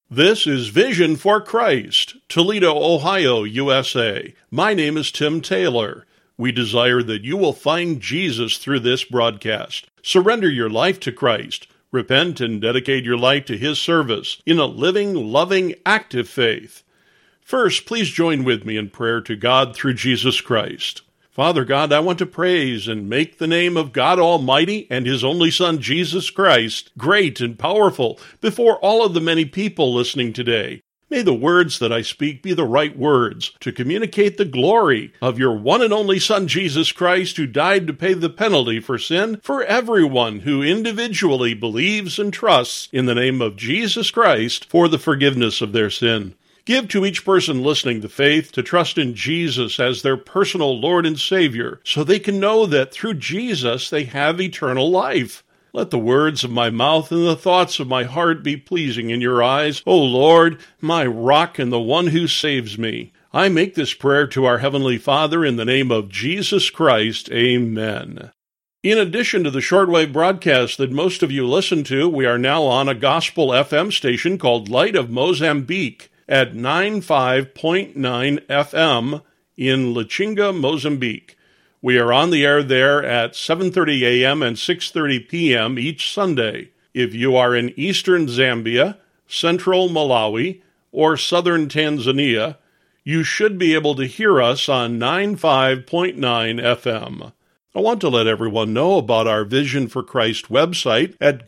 This is Vision for Christ, Toledo, Ohio, USA. My name is Tim Taylor. We desire that you will find Jesus through this broadcast. Surrender your life to Christ. Repent and dedicate your life to His service in a living, loving, active faith. First, please join with me in prayer to God through Jesus Christ. Father God, I want to praise and make the name of God Almighty and His only Son, Jesus Christ, great and powerful before all of the many people listening today. May the words that I speak be the right words to communicate the glory of your one and only Son, Jesus Christ, who died to pay the penalty for sin for everyone who individually believes and trusts in the name of Jesus Christ for the forgiveness of their sin. Give to each person listening the faith to trust in Jesus as their personal Lord and Savior, so they can know that through Jesus they have eternal life. Let the words of my mouth and the thoughts of my heart be pleasing in your eyes, O Lord, my rock and the one who saves me. I make this prayer to our Heavenly Father in the name of Jesus Christ. Amen. In addition to the shortwave broadcast that most of you listen to, we are now on a gospel FM station called Light of Mozambique at 95.9 FM in Lichinga, Mozambique. We are on the air there at 7:30 a.m. and 6:30 p.m. each Sunday. If you are in eastern Zambia, central Malawi, or southern Tanzania, you should be able to hear us on 95.9 FM. I want to let everyone know about our Vision for Christ website at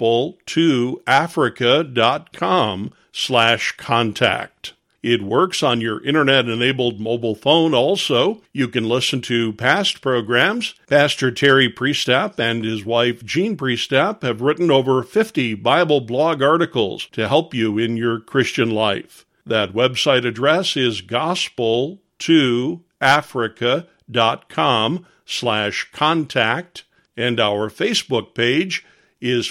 gospel2africa.com/contact. It works on your internet-enabled mobile phone also. You can listen to past programs. Pastor Terry Priestap and his wife Jean Priestap have written over 50 Bible blog articles to help you in your Christian life. That website address is gospel2africa.com/contact, and our Facebook page is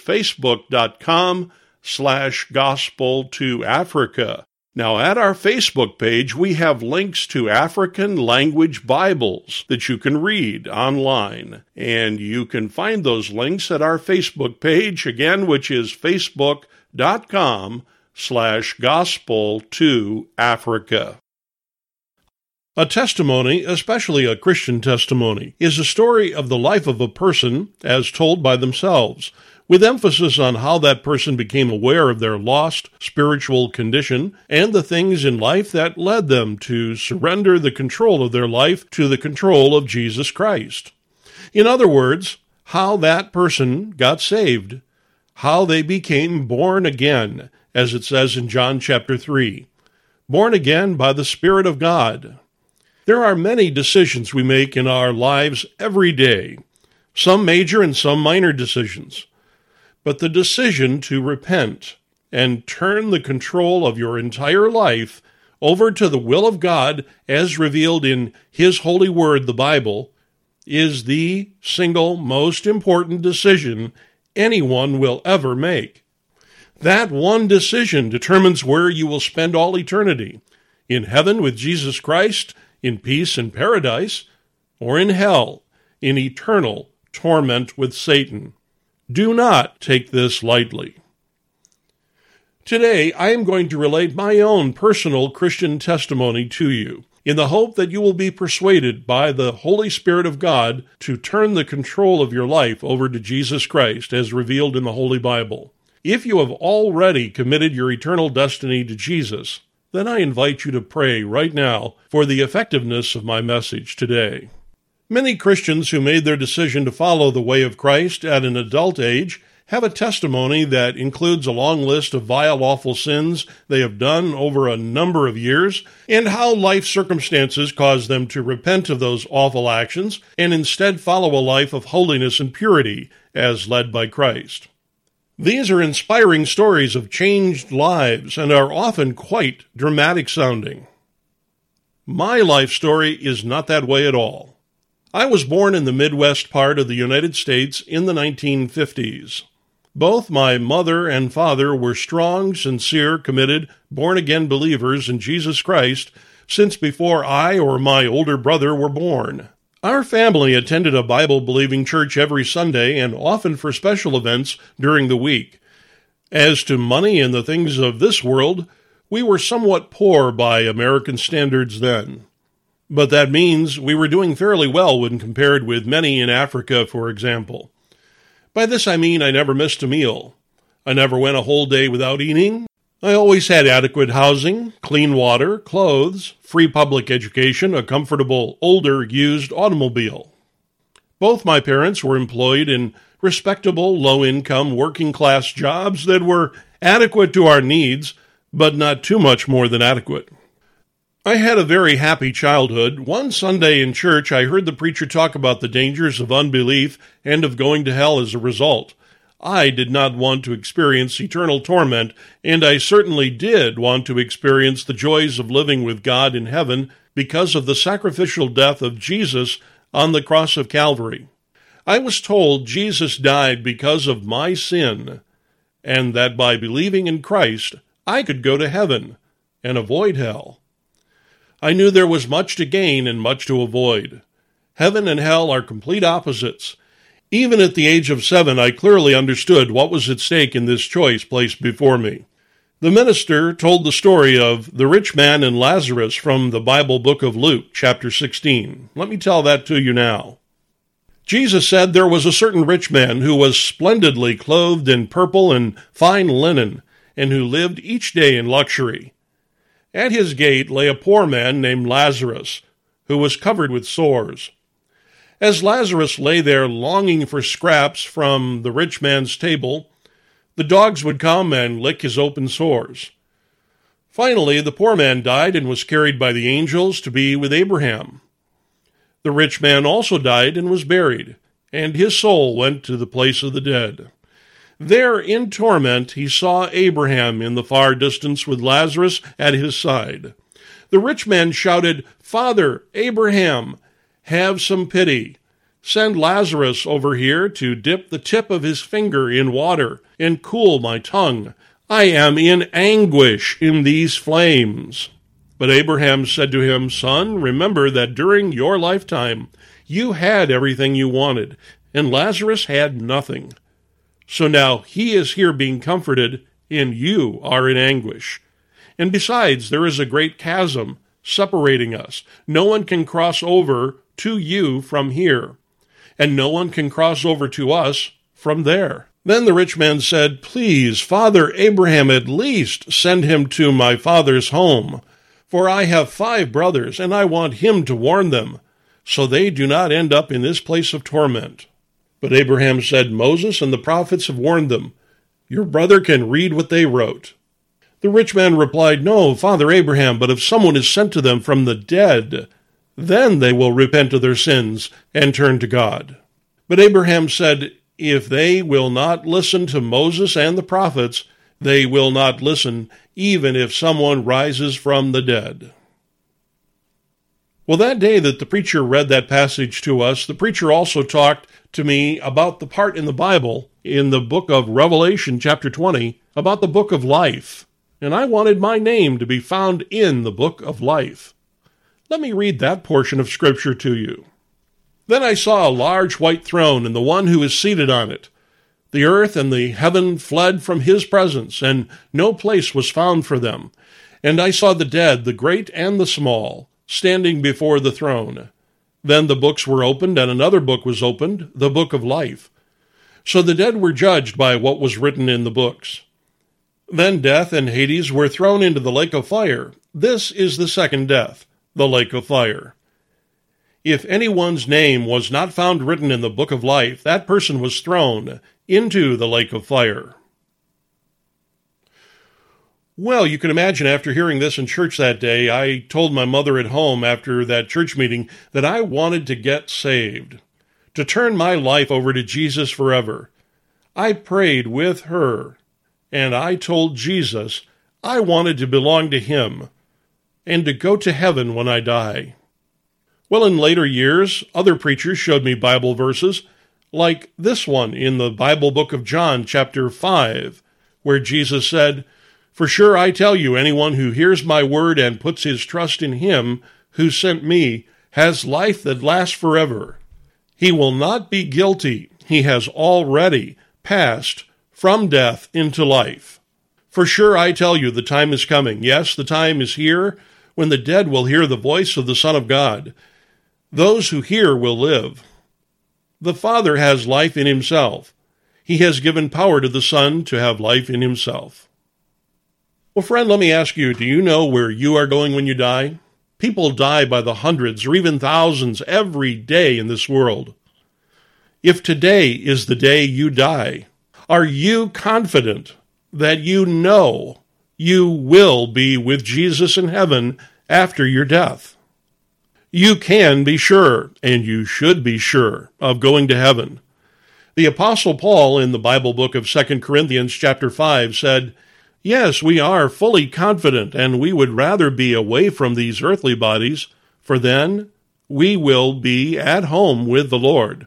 facebook.com/gospel2africa. Now, at our Facebook page, we have links to African language Bibles that you can read online, and you can find those links at our Facebook page, again, which is facebook.com/gospel2africa. A testimony, especially a Christian testimony, is a story of the life of a person as told by themselves, with emphasis on how that person became aware of their lost spiritual condition and the things in life that led them to surrender the control of their life to the control of Jesus Christ. In other words, how that person got saved, how they became born again, as it says in John chapter 3, born again by the Spirit of God. There are many decisions we make in our lives every day, some major and some minor decisions. But the decision to repent and turn the control of your entire life over to the will of God as revealed in His holy word, the Bible, is the single most important decision anyone will ever make. That one decision determines where you will spend all eternity, in heaven with Jesus Christ, in peace and paradise, or in hell, in eternal torment with Satan. Do not take this lightly. Today, I am going to relate my own personal Christian testimony to you, in the hope that you will be persuaded by the Holy Spirit of God to turn the control of your life over to Jesus Christ as revealed in the Holy Bible. If you have already committed your eternal destiny to Jesus, then I invite you to pray right now for the effectiveness of my message today. Many Christians who made their decision to follow the way of Christ at an adult age have a testimony that includes a long list of vile, awful sins they have done over a number of years, and how life circumstances caused them to repent of those awful actions and instead follow a life of holiness and purity as led by Christ. These are inspiring stories of changed lives and are often quite dramatic sounding. My life story is not that way at all. I was born in the Midwest part of the United States in the 1950s. Both my mother and father were strong, sincere, committed, born-again believers in Jesus Christ since before I or my older brother were born. Our family attended a Bible-believing church every Sunday and often for special events during the week. As to money and the things of this world, we were somewhat poor by American standards then. But that means we were doing fairly well when compared with many in Africa, for example. By this I mean I never missed a meal. I never went a whole day without eating. I always had adequate housing, clean water, clothes, free public education, a comfortable, older, used automobile. Both my parents were employed in respectable, low-income, working-class jobs that were adequate to our needs, but not too much more than adequate. I had a very happy childhood. One Sunday in church, I heard the preacher talk about the dangers of unbelief and of going to hell as a result. I did not want to experience eternal torment, and I certainly did want to experience the joys of living with God in heaven because of the sacrificial death of Jesus on the cross of Calvary. I was told Jesus died because of my sin, and that by believing in Christ, I could go to heaven and avoid hell. I knew there was much to gain and much to avoid. Heaven and hell are complete opposites. Even at the age of 7, I clearly understood what was at stake in this choice placed before me. The minister told the story of the rich man and Lazarus from the Bible book of Luke, chapter 16. Let me tell that to you now. Jesus said there was a certain rich man who was splendidly clothed in purple and fine linen, and who lived each day in luxury. At his gate lay a poor man named Lazarus, who was covered with sores. As Lazarus lay there longing for scraps from the rich man's table, the dogs would come and lick his open sores. Finally, the poor man died and was carried by the angels to be with Abraham. The rich man also died and was buried, and his soul went to the place of the dead. There, in torment, he saw Abraham in the far distance with Lazarus at his side. The rich man shouted, "Father, Abraham, have some pity. Send Lazarus over here to dip the tip of his finger in water and cool my tongue. I am in anguish in these flames." But Abraham said to him, "Son, remember that during your lifetime you had everything you wanted, and Lazarus had nothing. So now he is here being comforted, and you are in anguish. And besides, there is a great chasm separating us. No one can cross over to you from here, and no one can cross over to us from there." Then the rich man said, "Please, Father Abraham, at least send him to my father's home. For I have 5 brothers, and I want him to warn them, so they do not end up in this place of torment." But Abraham said, "Moses and the prophets have warned them. Your brother can read what they wrote." The rich man replied, "No, Father Abraham, but if someone is sent to them from the dead, then they will repent of their sins and turn to God." But Abraham said, "If they will not listen to Moses and the prophets, they will not listen, even if someone rises from the dead." Well, that day that the preacher read that passage to us, the preacher also talked to me about the part in the Bible, in the book of Revelation, chapter 20, about the book of life. And I wanted my name to be found in the book of life. Let me read that portion of Scripture to you. "Then I saw a large white throne, and the one who is seated on it. The earth and the heaven fled from his presence, and no place was found for them. And I saw the dead, the great and the small, standing before the throne. Then the books were opened, and another book was opened, the book of life. So the dead were judged by what was written in the books. Then death and Hades were thrown into the lake of fire. This is the second death, the lake of fire. If anyone's name was not found written in the book of life, that person was thrown into the lake of fire." Well, you can imagine after hearing this in church that day, I told my mother at home after that church meeting that I wanted to get saved, to turn my life over to Jesus forever. I prayed with her, and I told Jesus I wanted to belong to him and to go to heaven when I die. Well, in later years, other preachers showed me Bible verses, like this one in the Bible book of John, chapter 5, where Jesus said, "For sure I tell you, anyone who hears my word and puts his trust in him who sent me has life that lasts forever. He will not be guilty. He has already passed from death into life. For sure, I tell you, the time is coming. Yes, the time is here when the dead will hear the voice of the Son of God. Those who hear will live. The Father has life in himself. He has given power to the Son to have life in himself. Well, friend, let me ask you, do you know where you are going when you die? People die by the hundreds or even thousands every day in this world. If today is the day you die, are you confident that you know you will be with Jesus in heaven after your death? You can be sure, and you should be sure, of going to heaven. The Apostle Paul in the Bible book of 2 Corinthians chapter 5 said, "Yes, we are fully confident, and we would rather be away from these earthly bodies, for then we will be at home with the Lord."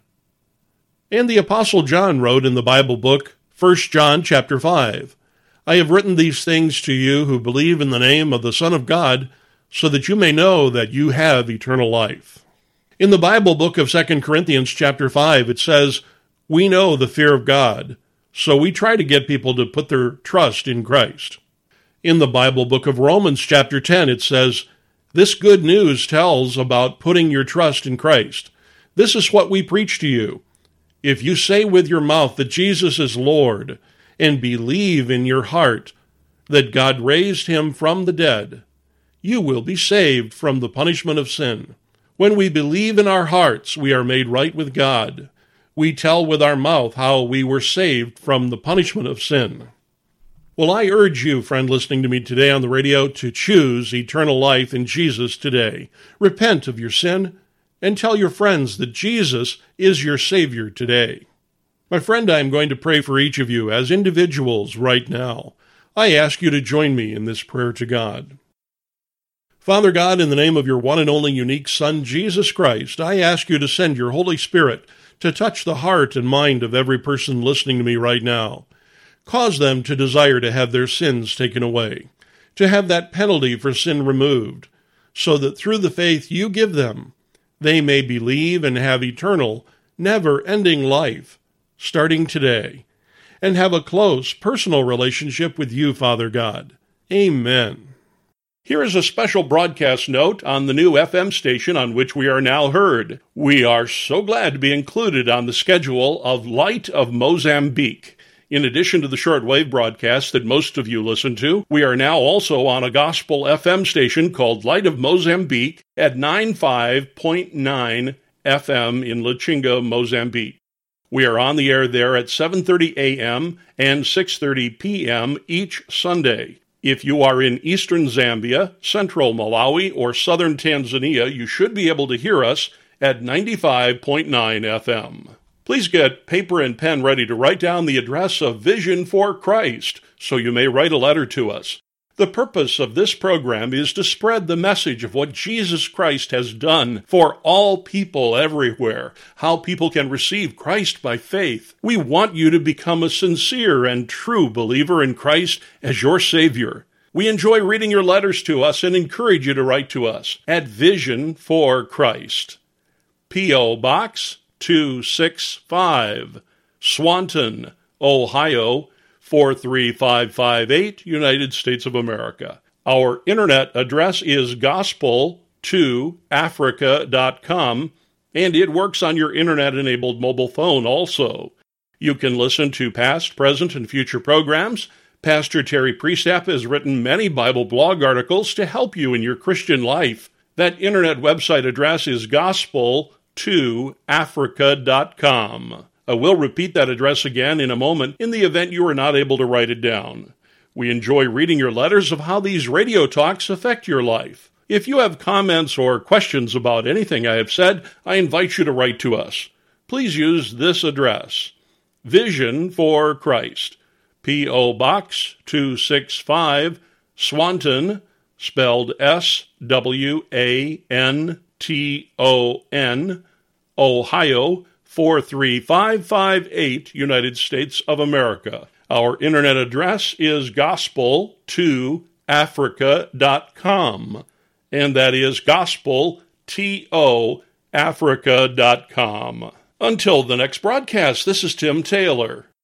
And the Apostle John wrote in the Bible book, 1 John chapter 5, "I have written these things to you who believe in the name of the Son of God, so that you may know that you have eternal life." In the Bible book of 2 Corinthians chapter 5, it says, "We know the fear of God, so we try to get people to put their trust in Christ." In the Bible book of Romans chapter 10, it says, "This good news tells about putting your trust in Christ. This is what we preach to you. If you say with your mouth that Jesus is Lord, and believe in your heart that God raised him from the dead, you will be saved from the punishment of sin. When we believe in our hearts, we are made right with God. We tell with our mouth how we were saved from the punishment of sin." Well, I urge you, friend listening to me today on the radio, to choose eternal life in Jesus today. Repent of your sin and tell your friends that Jesus is your Savior today. My friend, I am going to pray for each of you as individuals right now. I ask you to join me in this prayer to God. Father God, in the name of your one and only unique Son, Jesus Christ, I ask you to send your Holy Spirit to touch the heart and mind of every person listening to me right now. Cause them to desire to have their sins taken away, to have that penalty for sin removed, so that through the faith you give them, they may believe and have eternal, never-ending life, starting today, and have a close, personal relationship with you, Father God. Amen. Here is a special broadcast note on the new FM station on which we are now heard. We are so glad to be included on the schedule of Light of Mozambique. In addition to the shortwave broadcast that most of you listen to, we are now also on a gospel FM station called Light of Mozambique at 95.9 FM in Lichinga, Mozambique. We are on the air there at 7:30 a.m. and 6:30 p.m. each Sunday. If you are in eastern Zambia, central Malawi, or southern Tanzania, you should be able to hear us at 95.9 FM. Please get paper and pen ready to write down the address of Vision for Christ, so you may write a letter to us. The purpose of this program is to spread the message of what Jesus Christ has done for all people everywhere, how people can receive Christ by faith. We want you to become a sincere and true believer in Christ as your Savior. We enjoy reading your letters to us and encourage you to write to us at Vision for Christ. P.O. Box 265, Swanton, Ohio, 43558, United States of America. Our internet address is gospel2africa.com, and it works on your internet-enabled mobile phone also. You can listen to past, present, and future programs. Pastor Terry Priestap has written many Bible blog articles to help you in your Christian life. That internet website address is gospel2africa.com. I will repeat that address again in a moment in the event you are not able to write it down. We enjoy reading your letters of how these radio talks affect your life. If you have comments or questions about anything I have said, I invite you to write to us. Please use this address: Vision for Christ, P.O. Box 265, Swanton, spelled S-W-A-N-T-O-N, Ohio, 43558, United States of America. Our internet address is gospel2africa.com, and that is gospel2africa.com. Until the next broadcast, this is Tim Taylor.